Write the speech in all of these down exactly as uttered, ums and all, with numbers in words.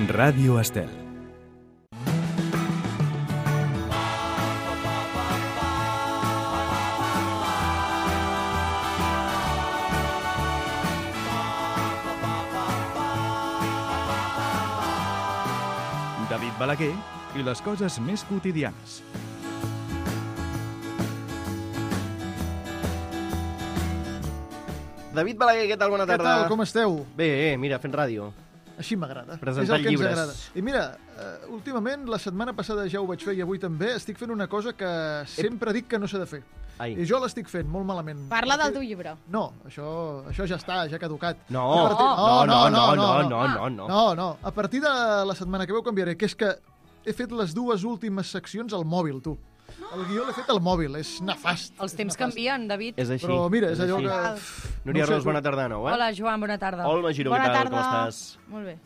Ràdio Estel. David Balaguer i les coses més quotidianes. David Balaguer, què tal? Bona tarda. Què tal? Com esteu? Bé, mira, fent ràdio. Així m'agrada. Presentant És el que llibres. ens agrada. I mira, uh, últimament, la setmana passada ja ho vaig fer i avui també, estic fent una cosa que sempre dic que no s'ha de fer. Ai. I jo l'estic fent molt malament. Parla del teu llibre. No, això, això ja està, ja ha caducat. No, A partir- no, no, no, no, no, no, no, no. No, no. A partir de la setmana que ve ho canviaré, que és que he fet les dues últimes seccions al mòbil, tu. El guió l'he fet al mòbil, és nefast. Els és temps nefast. canvien, David. És així. Però mira, és allò així. que... Núria no ho sé, Ros, bona tarda de nou, eh? Hola, Joan, bona tarda. Olga Giró, bona què tal? tarda. Com estàs? Molt bé.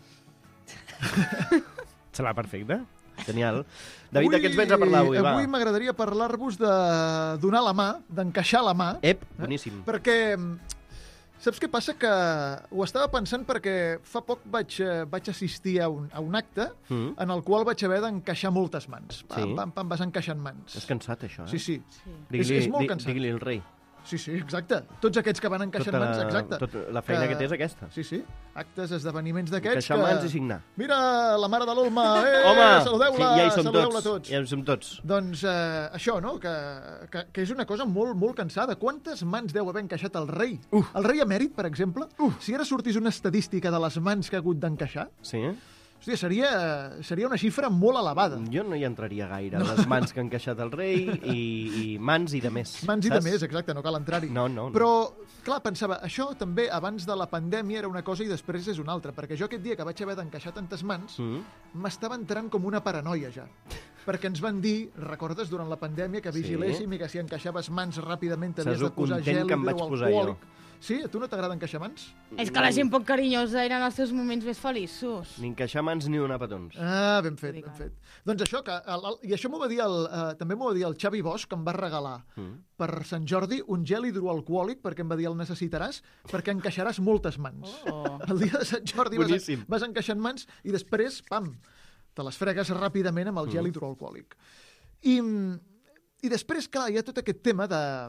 Serà perfecte. Genial. David, de què ens vens a parlar avui, va? Avui m'agradaria parlar-vos de donar la mà, d'encaixar la mà. Ep, boníssim. Perquè, saps què passa? Que ho estava pensant perquè fa poc vaig, eh, vaig assistir a un, a un acte Mm. en el qual vaig haver d'encaixar moltes mans. Pam, Sí. pam, pam, vas encaixant mans. És cansat, això, eh? Sí, sí. Sí. Digui-li, és- és molt di- cansat. Digui-li el rei. Sí, sí, exacte. Tots aquests que van encaixant Tota mans, la- exacte. tota la feina que té és aquesta. Sí, sí. Actes, esdeveniments d'aquests Encaixar que... mans i signar. Mira, la mare de l'Olma, eh, Home, saludeu-la, sí, ja hi som saludeu-la tots. tots. Ja hi som tots. Doncs eh, això, no? Que, que, que és una cosa molt, molt cansada. Quantes mans deu haver encaixat el rei? Uh. El rei emèrit, per exemple? Uh. Si ara sortís una estadística de les mans que ha hagut d'encaixar, Sí, eh? hòstia, seria, seria una xifra molt elevada. Jo no hi entraria gaire. Les mans que ha encaixat el rei i, i mans i de més. Mans i saps? de més, exacte, no cal entrar-hi. No, no, no. Però, clar, pensava, això també abans de la pandèmia era una cosa i després és una altra, perquè jo aquest dia que vaig haver d'encaixar tantes mans, Mm. m'estava entrant com una paranoia ja. Perquè ens van dir, recordes, durant la pandèmia, que Sí. vigiléssim i que si encaixaves mans ràpidament t'havies Saps de posar content gel que em vaig posar jo. Sí? A tu no t'agrada encaixar mans? És que la gent poc carinyosa eren els teus moments més feliços. Ni encaixar mans ni donar petons. Ah, ben fet, ben fet. Doncs això, que el, el, i això m'ho va dir el, eh, també m'ho va dir el Xavi Bosch, que em va regalar Mm. per Sant Jordi un gel hidroalcohòlic, perquè em va dir el necessitaràs, perquè encaixaràs moltes mans. Oh. El dia de Sant Jordi vas, Boníssim. vas encaixant mans i després, pam, te les fregues ràpidament amb el gel Mm. hidroalcohòlic. I, I després, clar, hi ha tot aquest tema de,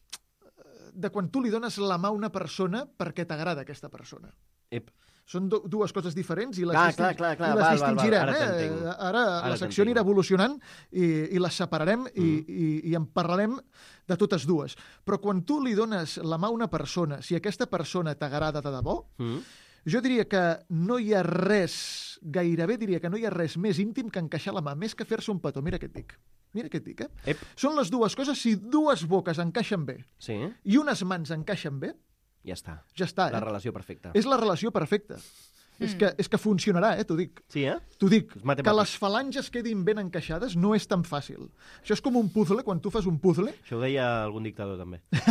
de quan tu li dones la mà a una persona perquè t'agrada aquesta persona. Ep. Són do, dues coses diferents i les, Clar, disting- clar, clar, clar. i les Val, val, val. distingirem. Ara eh? t'entenc. Ara, Ara la secció t'entenc. anirà evolucionant i, i les separarem i, Mm. i, i en parlarem de totes dues. Però quan tu li dones la mà a una persona, si aquesta persona t'agrada de debò, Mm. jo diria que no hi ha res, gairebé diria que no hi ha res més íntim que encaixar la mà, més que fer-se un petó. Mira què et dic. Mira què et dic, eh? Ep. Són les dues coses, si dues boques encaixen bé Sí, i unes mans encaixen bé, ja està. ja està, eh? La relació perfecta. És la relació perfecta. Mm. És, que, és que funcionarà, eh? T'ho dic. Sí, eh? T'ho dic, És matemàtic. que les falanges quedin ben encaixades no és tan fàcil. Això és com un puzzle, quan tu fas un puzzle... Això ho deia algun dictador, també. que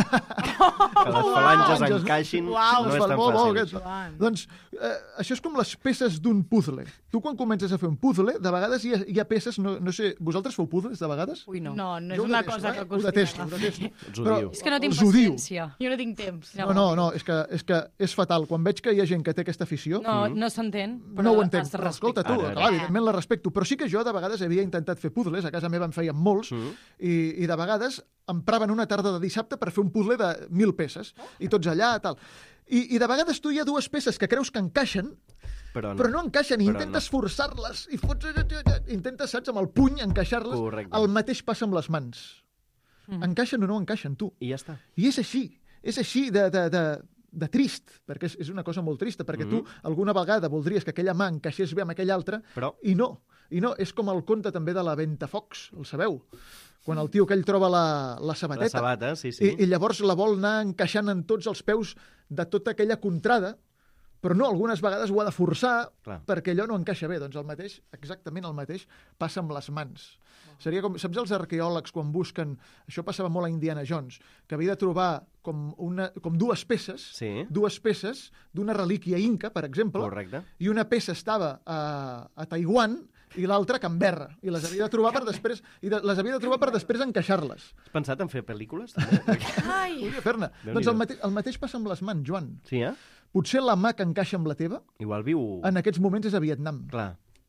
les falanges Falanges, encaixin Uau, no es és fa tan molt bo, fàcil. aquest. Joan. Doncs eh, això és com les peces d'un puzzle. Tu quan comences a fer un puzzle, de vegades hi ha, hi ha peces, no, no sé, vosaltres feu puzzles de vegades? Ui, no. No, no és Jo ho una detesto, cosa eh? que Ho acostumin detesto, a ho fer. detesto. Us ho Però diu. És que no tinc us ho diu. paciència. Jo no tinc temps. No, no, no, és que, és que és fatal. Quan veig que hi ha gent que té aquesta afició, No, no s'entén. no ho entenc, has de però escolta, tu, Ara, ara. clar, evidentment la respecto, però sí que jo de vegades havia intentat fer puzzles, a casa meva en feien molts, Mm. i, i de vegades empraven una tarda de dissabte per fer un puzzle de mil peces, i tots allà, tal. I, i de vegades tu hi ha dues peces que creus que encaixen, Però no. però no encaixen, i Però intentes forçar-les, i fots... intentes, saps, amb el puny encaixar-les. Correcte. El mateix passa amb les mans. Mm. Encaixen o no encaixen, tu. I ja està. I és així, és així de, de, de, de trist, perquè és, és una cosa molt trista, perquè Mhm. tu alguna vegada voldries que aquella mà encaixés bé amb aquella altra, Però i no, i no, és com el conte també de la Ventafocs, el sabeu? Quan el tio aquell troba la, la la sabateta sabata, sí, sí. i, i llavors la vol anar encaixant en tots els peus de tota aquella contrada, però no, algunes vegades ho ha de forçar Clar. perquè allò no encaixa bé. Doncs el mateix, exactament el mateix, passa amb les mans. Seria com, saps els arqueòlegs quan busquen, això passava molt a Indiana Jones, que havia de trobar com, una, com dues peces, Sí. dues peces d'una relíquia inca, per exemple, Correcte. i una peça estava a, a Taiwan i l'altra a Canberra, i les havia de trobar per després i de, les havia de trobar per després encaixar-les. Has pensat en fer pel·lícules, també? Ai! Podria fer-ne. Déu-n'hi-do. Doncs el, mate el mateix passa amb les mans, Joan. Sí, eh? Potser la mà que encaixa amb la teva Igual viu... en aquests moments és a Vietnam. Clar.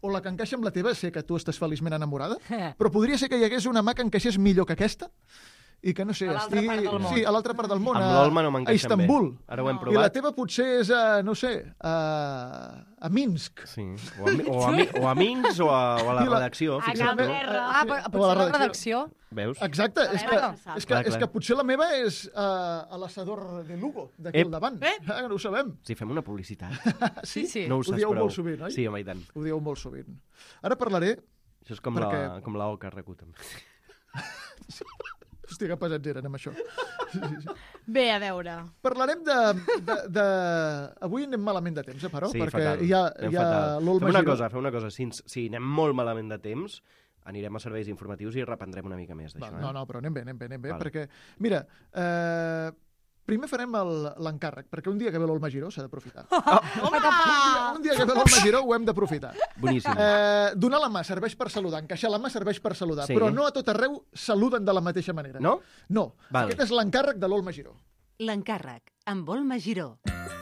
o la que encaixa amb la teva, sé que tu estàs feliçment enamorada, però podria ser que hi hagués una mà que encaixés millor que aquesta, i que, no sé, A l'altra estigui... part del món. Sí, a l'altra part del món. Amb a- l'Olma no a m'encaixen bé. Istanbul. Ara ho hem I la provat. teva potser és a, no sé, a, a Minsk. Sí, o a, mi- o a, mi- o a Minsk o a, o a la I la- redacció, A fixa't tu. Calderra. Ah, però O a potser la la redacció. redacció... Veus? Exacte, és que, veure, és, que, clar, és clar. que potser la meva és uh, a l'assador de Lugo, d'aquí Ep. al davant. Eh? Ah, no ho sabem. Si fem una publicitat. Sí, sí. No ho Ho saps dieu prou. molt sovint, oi? Sí, home, i tant. Ho dieu molt sovint. Ara parlaré... Això és com, Perquè- la, com la Oca Recu, també. Hòstia, que pesats eren amb això. Sí, sí, sí. Bé, a veure. Parlarem de, de, de... Avui anem malament de temps, eh, però? Sí, perquè fatal. hi ha, Anem hi ha fatal. l'Olma Fem una Giró. cosa, fem una cosa. Si, ens, si anem molt malament de temps, anirem a serveis informatius i reprendrem una mica més d'això. Va, no, no, però anem bé, anem bé, anem bé, Val. perquè, mira, eh, primer farem el- l'encàrrec, perquè un dia que ve l'Olma Giró s'ha d'aprofitar. Home! Un dia que ve l'Olma Giró ho hem d'aprofitar. Boníssim. Eh, donar la mà serveix per saludar, encaixar la mà serveix per saludar, Sí. però no a tot arreu saluden de la mateixa manera. No? No. Val. Aquest és l'encàrrec de l'Olma Giró. L'encàrrec, amb Olma Giró.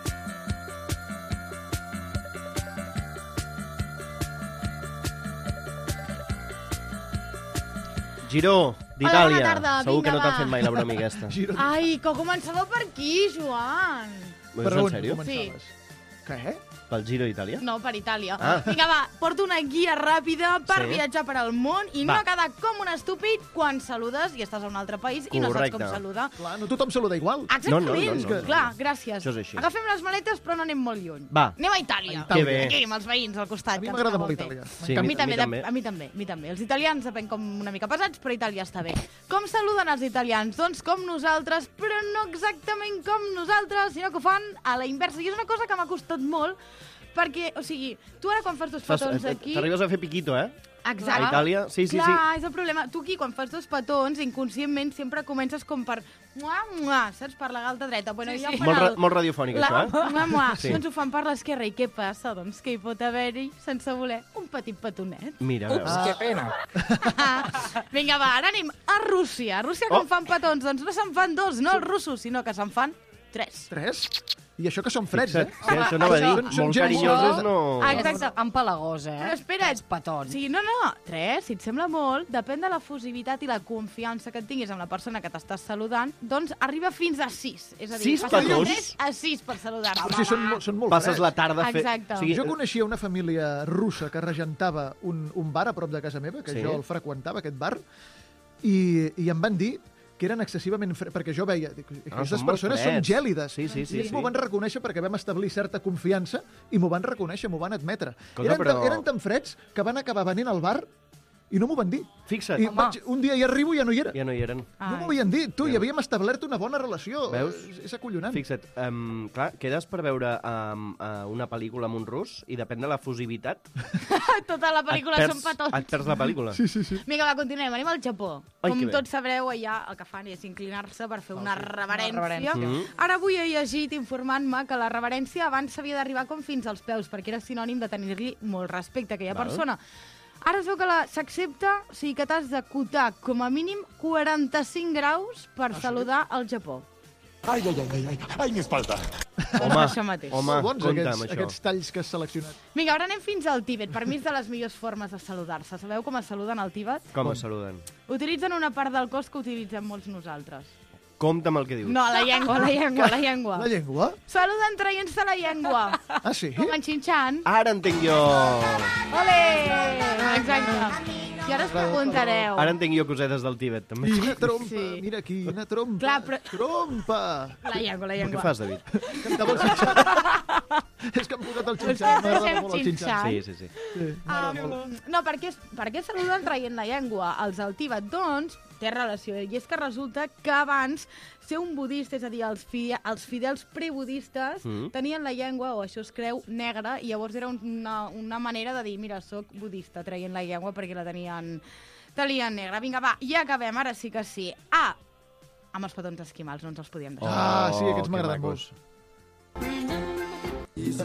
Giró, Hola, d'Itàlia. bona tarda, Segur que vinga, no t'han va. fet mai la broma aquesta. Giró. Ai, que començava per aquí, Joan. Ho Per dius en on sèrio? començaves? Què? Pel Giro d'Itàlia? No, per Itàlia. Ah. Vinga, va, porto una guia ràpida per Sí. viatjar per al món i Va. no quedar com un estúpid quan saludes i estàs a un altre país i no saps com Correcte. saludar. Clar, no tothom saluda igual. Exactament. No, no, no, no, no. Clar, gràcies. Això és així. Agafem les maletes, però no anem molt lluny. Va. Anem a Itàlia. Que bé. Aquí, amb els veïns al costat. A mi que ens m'agrada cauen molt bé. Itàlia. Sí, A mi- mi, també, mi també. de- a mi també, a mi també. Els italians depèn com una mica pesats, però Itàlia està bé. Com saluden els italians? Doncs com nosaltres, però no exactament com nosaltres, sinó que ho fan a la inversa. I és una cosa que m'ha costat molt, perquè, o sigui, tu ara quan fas dos Fas- petons eh, aquí... T'arribes a fer piquito, eh? Exacte. A Itàlia? Sí, sí, Clar, és el problema. Tu aquí, quan fas dos petons, inconscientment sempre comences com per... Mua, mua, saps? Per la galta dreta. Bueno, Sí, ja sí. fan Molt, ra el- molt radiofònic, la... això, eh? Mua, mua. Sí. Doncs ho fan per l'esquerra. I què passa? Doncs que hi pot haver-hi, sense voler, un petit petonet. Mira, veus. Ups, que pena. Vinga, va, ara anem a Rússia. A Rússia com Oh. fan petons? Doncs no se'n fan dos, no els russos, sinó que se'n fan tres. Tres? I això que són freds, Fixa't, eh? sí, això anava a dir. Són- són Molt gens- carinyosos no... Ah, exacte. És empalagós, eh? Però espera't. Els petons. O sigui, no, no, tres, si et sembla molt, depèn de la fusivitat i la confiança que et tinguis amb la persona que t'estàs saludant, doncs arriba fins a sis. És a dir, Sis passes de petons? tres a sis per saludar-te. O sigui, són, molt- són molt Passes freds. la tarda a fer... Exacte. O sigui, Jo coneixia una família russa que regentava un, un bar a prop de casa meva, que Sí. jo el freqüentava, aquest bar, i, i em van dir que eren excessivament freds, perquè jo veia, dic, aquestes són molt persones són freds. gèlides. Sí, sí, sí, I sí. m'ho van reconèixer perquè vam establir certa confiança i m'ho van reconèixer, m'ho van admetre. Escolta, eren, però- tan, eren tan freds que van acabar venint al bar i no m'ho van dir. Fixa't, I vaig, un dia hi arribo i ja no hi era. ja no hi eren. No m'ho havien dit. Tu, Ja hi no. havíem establert una bona relació. Veus? És, és acollonant. Fixa't, um, clar, quedes per veure um, uh, una pel·lícula amb un rus i depèn de la fusivitat... Tota la pel·lícula et són perds, petons. et perds la pel·lícula. Sí, sí, sí. Vinga, va, continuem. Anem al Japó. Ai, Com que bé. tots sabreu, allà el que fan és inclinar-se per fer una reverència. Una reverència. Mm. Ara avui he llegit informant-me que la reverència abans s'havia d'arribar com fins als peus, perquè era sinònim de tenir-li molt respecte a aquella Val. persona. Ara es veu que la- s'accepta, o sigui que t'has d'acotar com a mínim quaranta-cinc graus per saludar al Japó. Ay, ay, ay, ay, ay, ay, mi espalda. Home, això mateix. home, Molt bons compte aquests, amb això. aquests talls que has seleccionat. Vinga, ara anem fins al Tíbet. Per mi és de les millors formes de saludar-se. Sabeu com es saluden al Tíbet? Com es saluden? Utilitzen una part del cos que utilitzem molts nosaltres. Compte amb el que dius. No, la llengua, la llengua, la llengua. La llengua? Saluden traient-se la llengua. Ah, sí? Com en Xinxan. Ara entenc jo... Ole! Exacte. I ara us preguntareu. Ara entenc jo cosetes del Tíbet, també. Quina trompa, Sí. mira, quina trompa. Clar, però- Trompa! La llengua, la Què llengua. fas, David? Cantava el xinxan. És que em posat el xinxan. M'agrada Posem molt el xinxan. xinxan. Sí, sí, sí. Sí, m'agrada molt. Um, no, per què, per què saluden traient la llengua? Els del Tíbet, doncs, té relació. I és que resulta que abans ser un budista, és a dir, els, fi, els fidels prebudistes, Mm. tenien la llengua, o això es creu, negra, i llavors era una, una manera de dir, mira, sóc budista, traient la llengua perquè la tenien, tenien negra. Vinga, va, ja acabem, ara sí que sí. Ah, amb els petons esquimals, no ens els podíem deixar. Ah, sí, Oh, aquests que m'agraden macos. molt. És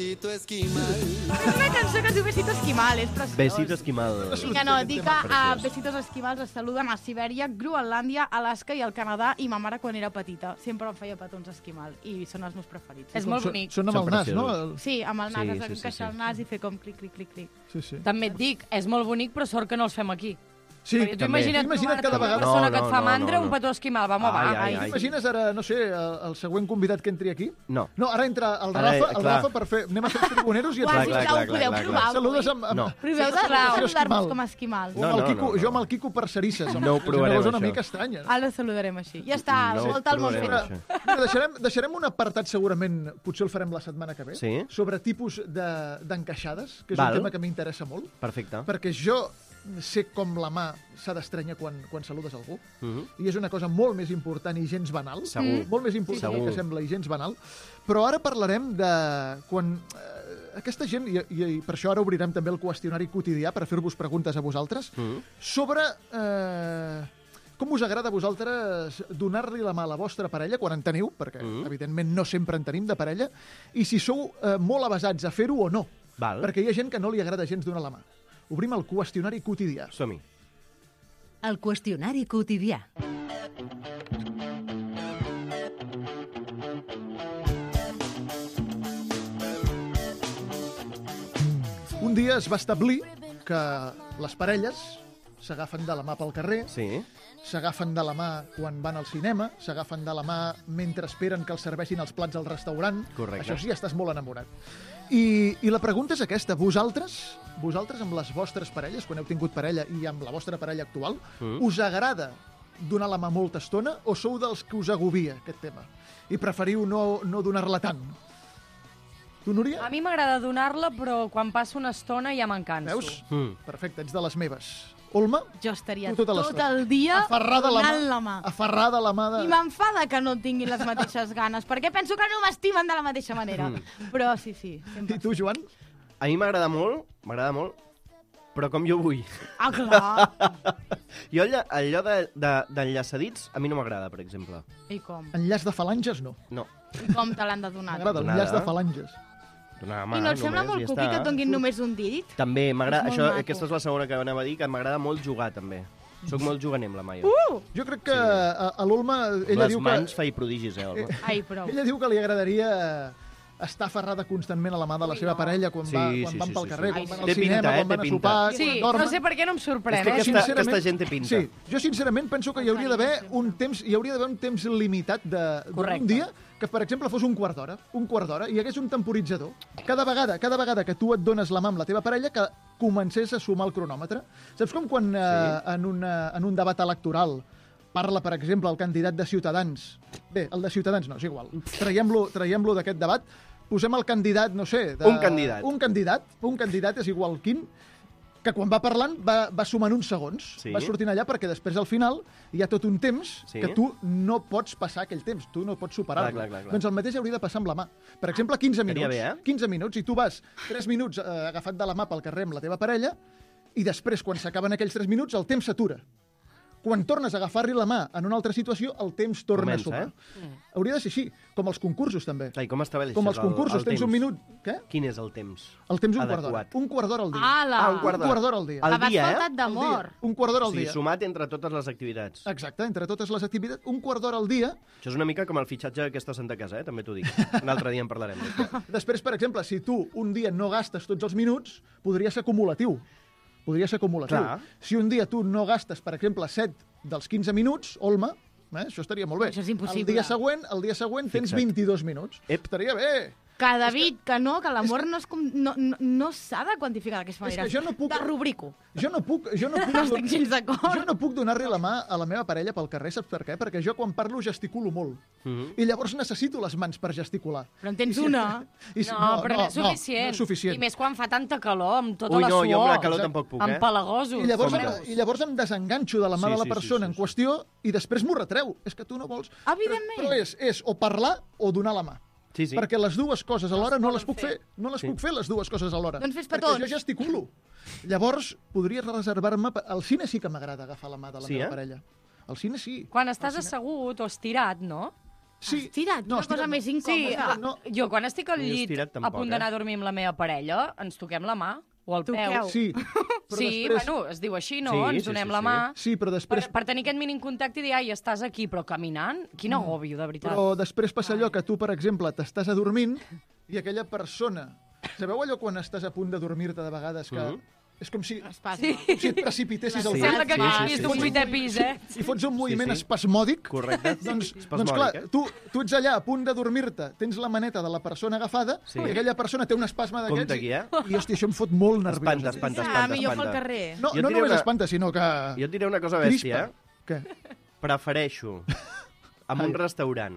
una cançó que es diu Besito Esquimal, és preciós. Besito Esquimal. Vinga, no, dic que a Preciós. Besitos Esquimals es saluden a Sibèria, Groenlàndia, Alaska i el Canadà, i ma mare quan era petita sempre em feia petons esquimal i són els meus preferits. És molt bonic. Són amb Són el nas, no? preciosos. El... Sí, amb el nas, Sí, has sí, sí, d'encaixar sí. el nas i fer com clic, clic, clic, clic. Sí, sí. També et dic, és molt bonic, però sort que no els fem aquí. Sí, Perquè tu també. imagina't, Imagina't cada trobar-te una vegada- persona No, que et no, fa no, mandra, no, no. un petó esquimal. Vamos, Ai, va. ai, ai. T'imagines ara, no sé, el, el següent convidat que entri aquí? No. No, ara entra el Ara, Rafa, el clar. Rafa per fer... Anem a fer els tribuneros i et Uau, clar, clar, sisplau, clar, podeu clar, provar clar. saludes avui? amb... amb... No. Proveu de Sisplau. saludar-vos com a esquimal. O No, amb el no, Quico, no, no. jo amb el Quico per cerisses. No ho provarem, És una això. mica estranya. No? Ara saludarem així. Ja està, No ho volta al món provarem, fet. això. Mira, deixarem, deixarem un apartat segurament, potser el farem la setmana que ve, Sí. sobre tipus de- d'encaixades, que és Val. un tema que m'interessa molt, Perfecte. perquè jo sé com la mà s'ha d'estrènyer quan, quan saludes algú, Mhm. i és una cosa molt més important i gens banal, Segur. molt més important Sí, del que segur. sembla i gens banal, però ara parlarem de quan eh, aquesta gent, i, i, i per això ara obrirem també el qüestionari quotidià per fer-vos preguntes a vosaltres, Mhm. sobre eh, com us agrada a vosaltres donar-li la mà a la vostra parella quan en teniu, perquè Mhm. evidentment no sempre en tenim de parella, i si sou eh, molt avasats a fer-ho o no, Val. perquè hi ha gent que no li agrada gens donar la mà. Obrim el qüestionari quotidià. Som-hi. El qüestionari quotidià. Un dia es va establir que les parelles s'agafen de la mà pel carrer, Sí. s'agafen de la mà quan van al cinema, s'agafen de la mà mentre esperen que els serveixin els plats al restaurant. Correcte. Això sí, estàs molt enamorat. I, I la pregunta és aquesta. Vosaltres, vosaltres amb les vostres parelles, quan heu tingut parella i amb la vostra parella actual, Mm. us agrada donar la mà molta estona o sou dels que us agobia aquest tema? I preferiu no, no donar-la tant? Tu, Núria? A mi m'agrada donar-la, però quan passo una estona ja me'n canso. Veus? Mm. Perfecte, ets de les meves. Olma? Jo estaria Tu tota tot l'estona. el dia Aferrada a la mà. donant la mà. Aferrada a la mà de... I m'enfada que no tinguin les mateixes ganes, perquè penso que no m'estimen de la mateixa manera. Però sí, sí. I tu, Joan? A mi m'agrada molt, m'agrada molt, però com jo vull. Ah, clar. Jo allò, allò de- de- d'enllaçadits, a mi no m'agrada, per exemple. I com? Enllaç de falanges, no. No. I com te l'han de donar? M'agrada Donada. l'enllaç de falanges. Donar la mà, I no et sembla només, molt i ja cuqui està. que et donguin només un dit? També, m'agrada... És molt Això, maco. aquesta és la segona que anava a dir, que m'agrada molt jugar, també. Soc molt juganer amb la mà, jo. Uh! Jo crec que a, a l'Olma, ella Les diu mans que... feia prodigis, eh, Olga? Ai, prou. Ella diu que li agradaria estar aferrada constantment a la mà de la seva parella quan, Sí, va, sí, quan van sí, pel sí, carrer, sí. quan van al Té cinema, pinta, eh, quan van té a pinta. sopar, Sí, quan no dormen. sé per què no em sorprèn, És que eh? aquesta- Sincerament- aquesta gent té pinta. Sí, jo sincerament penso que hi hauria d'haver un temps, hi hauria d'haver un temps limitat de, Correcte. d'un dia que, per exemple, fos un quart d'hora, un quart d'hora, i hi hagués un temporitzador. Cada vegada, cada vegada que tu et dones la mà amb la teva parella, que comencés a sumar el cronòmetre. Saps com quan eh, en, una, en un debat electoral parla, per exemple, el candidat de Ciutadans. Bé, el de Ciutadans no, és igual. Traiem-lo traiem-lo d'aquest debat. Posem el candidat, no sé... De... Un candidat. Un candidat, un candidat és igual quin, que quan va parlant va, va sumant uns segons. Sí. Va sortint allà perquè després al final hi ha tot un temps Sí. que tu no pots passar aquell temps, tu no pots superar-lo. Clar, clar, clar, clar. Doncs el mateix hauria de passar amb la mà. Per exemple, quinze Estaria minuts. bé, eh? quinze minuts, i tu vas tres minuts eh, agafat de la mà pel carrer amb la teva parella, i després, quan s'acaben aquells tres minuts, el temps s'atura. Quan tornes a agafar-li la mà en una altra situació, el temps torna Comença, a sumar. eh? Hauria de ser així, com els concursos, també. Ai, com estableixes Com els el- concursos, el tens un temps? minut... Què? Quin és el temps? El temps un quart d'hora. Adequat. Un quart d'hora al dia. Ala! Ah, un quart Un d'hora. quart d'hora al dia. Al Abans dia, eh? faltat Al d'amor. dia. Un quart d'hora O al sigui, dia. sumat entre totes les activitats. Exacte, entre totes les activitats, un quart d'hora al dia. Això és una mica com el fitxatge d'aquesta Santa Casa, eh? També t'ho dic. Un altre dia en parlarem. d'això. Després, per exemple, si tu un dia no gastes tots els minuts, podria ser acumulatiu. Podria ser acumulatiu. Clar. Si un dia tu no gastes, per exemple, set dels quinze minuts, Olma, eh, això estaria molt bé. Això és impossible. El dia següent, el dia següent tens Fixa't. vint-i-dos minuts. Ep. Estaria bé. Que, David, que no, que l'amor no, és com, no, no, no s'ha de quantificar d'aquesta És manera. que jo no puc- De rubrico. Jo no puc, jo no puc, No estic gens d'acord. jo no puc donar-li la mà a la meva parella pel carrer, saps per què? Perquè jo quan parlo gesticulo molt. Mhm. I llavors necessito les mans per gesticular. Però en tens una. I si- No, però no, és no, suficient. no és suficient. I més quan fa tanta calor, amb tota Ui, la no, suor. jo amb la calor Exacte. tampoc puc, eh? Empalagosos. I llavors, Compte. em, I llavors em desenganxo de la mà Sí, de la sí, persona sí, en sí, qüestió i després m'ho retreu. És que tu no vols... Evidentment. Però és, és o parlar o donar la mà. Sí, sí. Perquè les dues coses alhora no poden les puc fer. fer. No les Sí. puc fer, les dues coses alhora. Doncs fes Perquè petons. jo gesticulo. Llavors, podria reservar-me... pa- Al cine sí que m'agrada agafar la mà de la Sí, meva eh? parella. Al cine sí. Quan estàs Al cine- assegut o estirat, no? Sí. Estirat, No, una cosa estirat no. més Sí, incòmoda. no. jo quan estic al Ni llit estirat a tampoc, punt eh? d'anar a dormir amb la meva parella, ens toquem la mà o el peu. Toqueu. Sí, però Sí, després... bueno, es diu així, no? Sí, Ens sí, donem sí, la sí. mà. Sí, però Per, després, per tenir aquest mínim contacte i dir, ai, estàs aquí, però caminant? Quin agòbio, de veritat. però després passa allò que tu, per exemple, t'estàs adormint i aquella persona... Sabeu allò quan estàs a punt de dormir-te de vegades que... Mhm. És com si, Es passa. Sí. com si et precipitessis al Sí. Sembla que Sí, hagués sí, vist sí, un sí. vuitè pis, eh? i fots un moviment Sí, sí. espasmòdic. Correcte. Doncs, Espasmòdic, doncs clar, eh? tu, tu ets allà a punt de dormir-te, tens la maneta de la persona agafada Sí. i aquella persona té un espasme d'aquests Compte aquí, eh? i, i, hòstia, això em fot molt nerviós. Espanta, espanta, Ah, espanta, millor pel espanta. carrer. No, Jo et no diré només una- espanta, sinó que... Jo et diré una cosa bèstia, eh? Què? Prefereixo en un restaurant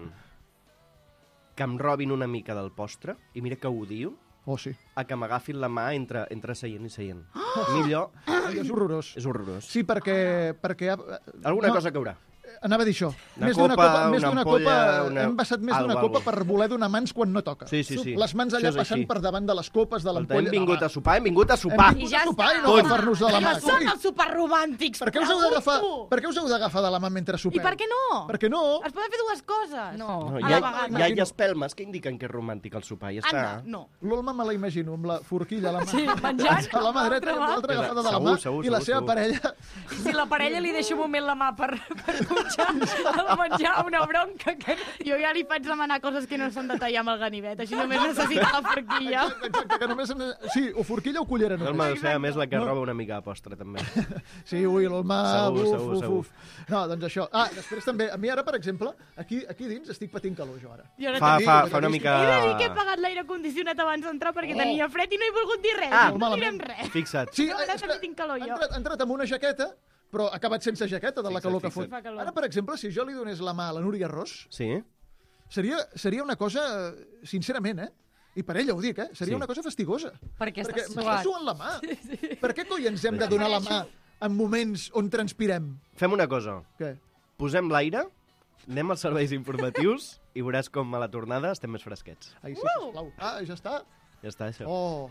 que em robin una mica del postre, i mira que ho odio, Oh, sí. a que m'agafin la mà entre, entre seient i seient. Millor, Allò és horrorós. és horrorós. Sí, perquè... perquè Alguna no, cosa caurà. Anava a dir això. Una Més d'una copa, copa, més una d'una ampolla, copa una- hem vessat més d'una algo, copa algo. per voler donar mans quan no toca. Sí, sí, sí. Les mans allà Això és passant així. per davant de les copes, de Escolta, l'ampolla... hem vingut Home, a sopar, hem vingut a hem sopar. vingut I ja a sopar i està. no Punt. agafar-nos de la mà. Que són Escolti, els superromàntics, per què us heu d'agafar pregunto. per què us heu d'agafar de la mà mentre sopeu? I per què no? Per què no? Es poden fer dues coses. No. No, a hi, la ha, vegada. hi ha espelmes que indiquen que és romàntic el sopar, i ja Anda, està. no. L'Olma me la imagino amb la forquilla a la mà. Sí, menjant a la mà amb dreta i amb l'altra mà. agafada de la Segur, mà segur, i la segur, seva segur. parella... Si la parella li deixa un moment la mà per, per dutxar el menjar, una bronca que... Jo ja li faig demanar coses que no s'han de tallar amb el ganivet, així només necessita la forquilla. Exacte, exacte, que només... Sí, o forquilla o cullera No, només. el seva més la que No. roba una mica de postre, també. Sí, ui, l'Olma... Segur, uf, segur, uf, segur. uf. No, doncs això. Ah, després també, a mi ara, per exemple, aquí, aquí dins estic patint calor, jo ara. Jo no Fa, t'he fa, dit. fa una mica... He de dir que he pagat l'aire condicionat abans d'entrar perquè Oh. tenia fred i no he volgut dir res. Ah. no direm res. Fixa't. Sí, No, ara és també que tinc calor, ha jo. entrat, ha entrat amb una jaqueta, però ha acabat sense jaqueta de la Fixa't, calor que fixa't. fot. Fa calor. Ara, per exemple, si jo li donés la mà a la Núria Ros, Sí? seria, seria una cosa, sincerament, eh? I per ella ho dic, eh? Seria Sí. una cosa fastigosa. Perquè Perquè estàs m'està suat. suant la mà. Per què coi ens hem de donar la mà en moments on transpirem? Fem una cosa. Què? Posem l'aire, anem als serveis informatius i veuràs com a la tornada estem més fresquets. Ai, sí, sisplau. Ah, ja està. Ja està, això. Oh.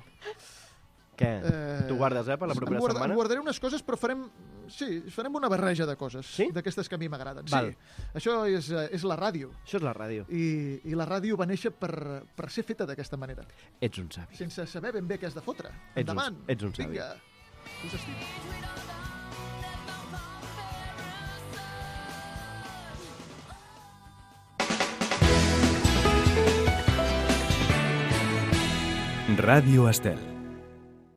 Què? Eh, Tu guardes, eh, per la em propera guarda- setmana? Em guardaré unes coses, però farem... Sí, farem una barreja de coses. Sí? D'aquestes que a mi m'agraden. Val. Sí. Això és, eh, és la ràdio. Això és la ràdio. I, I la ràdio va néixer per, per ser feta d'aquesta manera. Ets un savi. Sense saber ben bé què has de fotre. Ets un- Endavant. ets un savi. Vinga. Us estimo. Ràdio Estel.